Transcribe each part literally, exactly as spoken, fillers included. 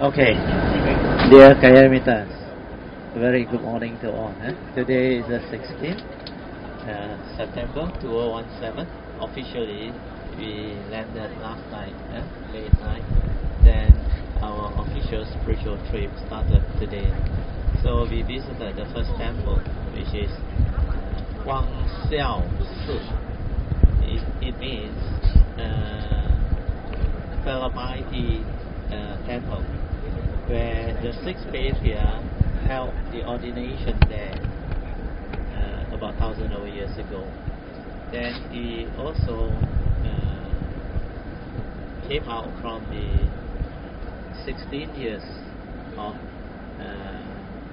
Okay, dear Kayamitas, very good morning to all. Eh? Today is the sixteenth uh, September two thousand seventeen. Officially, we landed last night, eh? late night. Then our official spiritual trip started today. So we visited the first temple, which is Wang Xiao Si. It, it means uh, Phalamite uh, temple, where the sixth patriarch held the ordination there uh, about thousand over years ago. Then he also uh, came out from the sixteen years of uh,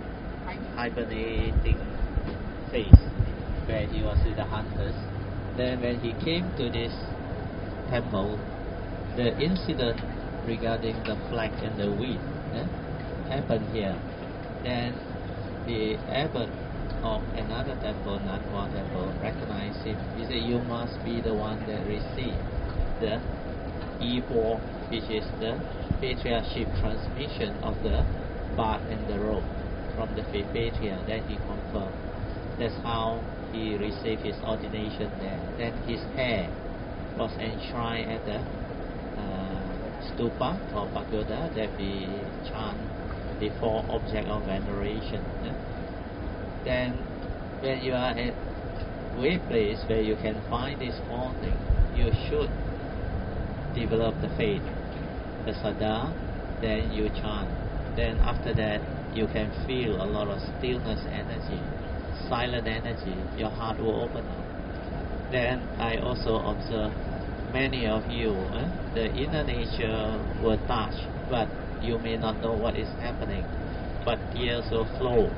hibernating phase, where he was with the hunters. Then when he came to this temple, the incident regarding the flax and the wheat eh, happened here. Then the abbot of another temple, Nanhua temple, recognized him. He said, "You must be the one that received the Yibo, which is the patriarchship transmission of the bath and the robe from the fifth patriarch." Then he confirmed. That's how he received his ordination there. Then his hair was enshrined at the uh, stupa or pagoda that we chant the four objects of veneration. Eh? Then when you are at a place where you can find this four things, you should develop the faith, the sada, then you chant. Then after that, you can feel a lot of stillness energy, silent energy, your heart will open up. Then I also observe many of you, eh, the inner nature will touch, but you may not know what is happening, but tears will flow.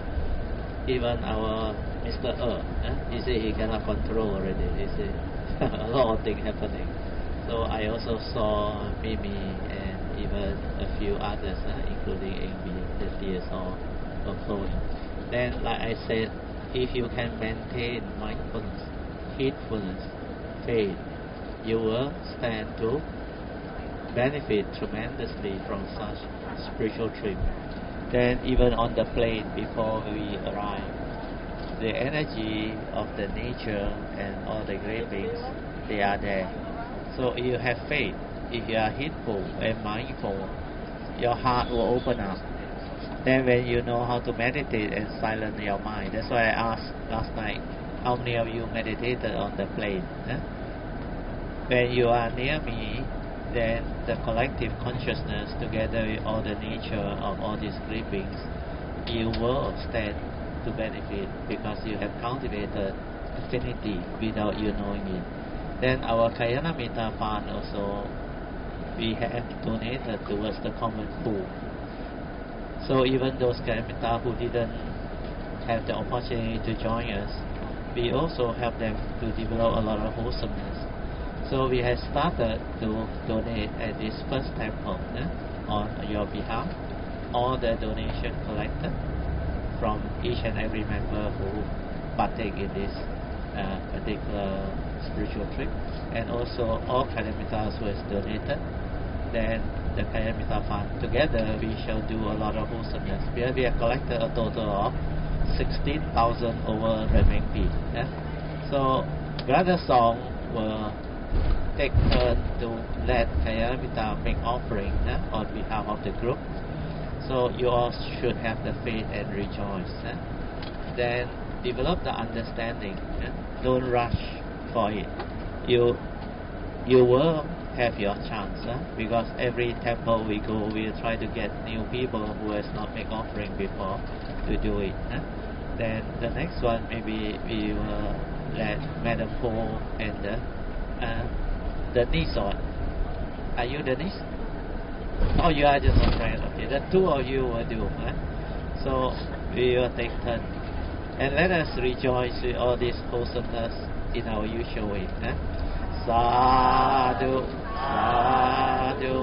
Even our Mister E, eh, he said he cannot control already. He said a lot of things happening. So I also saw Mimi and even a few others, eh, including Amy, the tears all were flowing. Then, like I said, if you can maintain mindfulness, heedfulness, faith, you will stand to benefit tremendously from such spiritual trip. Then even on the plane before we arrive, the energy of the nature and all the great beings, they are there. So if you have faith, if you are heedful and mindful, your heart will open up. Then when you know how to meditate and silence your mind, that's why I asked last night, how many of you meditated on the plane? Eh? When you are near me, then the collective consciousness together with all the nature of all these great beings, you will stand to benefit because you have cultivated affinity without you knowing it. Then our Kayanamita fund also, we have donated towards the common pool. So even those Kayanamita who didn't have the opportunity to join us, we also help them to develop a lot of wholesomeness. So we have started to donate at this first temple eh, on your behalf. All the donation collected from each and every member who partake in this uh, particular spiritual trip, and also all Kayamitas who has donated. Then the Kayamita fund together, we shall do a lot of wholesomeness. We have, we have collected a total of sixteen thousand over renminbi. Eh? So Brother Song will take turn to let Kayamita make offering eh, on behalf of the group. So you all should have the faith and rejoice. Eh? Then develop the understanding. Eh? Don't rush for it. You you will have your chance eh? Because every temple we go, we try to get new people who has not made offering before to do it. Eh? Then the next one, maybe we will let Madam Po and the uh, the niece on. Are you the niece? Oh, you are just a friend. Okay, the two of you will do. Eh? So we will take turn. And let us rejoice with all this wholesomeness in our usual way. Eh? Sadhu, sadhu,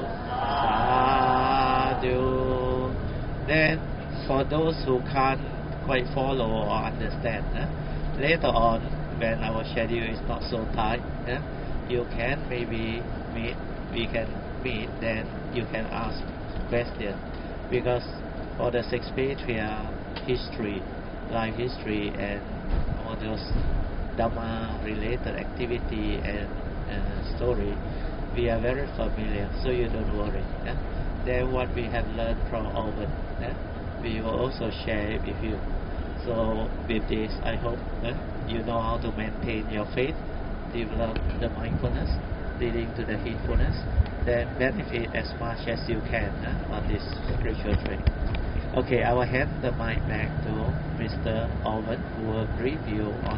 sadhu. Then for those who can't quite follow or understand, eh? Later on, when our schedule is not so tight, eh? you can maybe meet, we can meet, then you can ask question, because for the Shakespearean history, life history, and all those Dhamma related activity and uh, story, we are very familiar, so you don't worry. Yeah? Then what we have learned from Owen, yeah? we will also share it with you. So with this, I hope uh, you know how to maintain your faith, develop the mindfulness, leading to the heedfulness, then benefit as much as you can uh, on this spiritual train. Okay, I will hand the mic back to Mister Owen, who will brief you on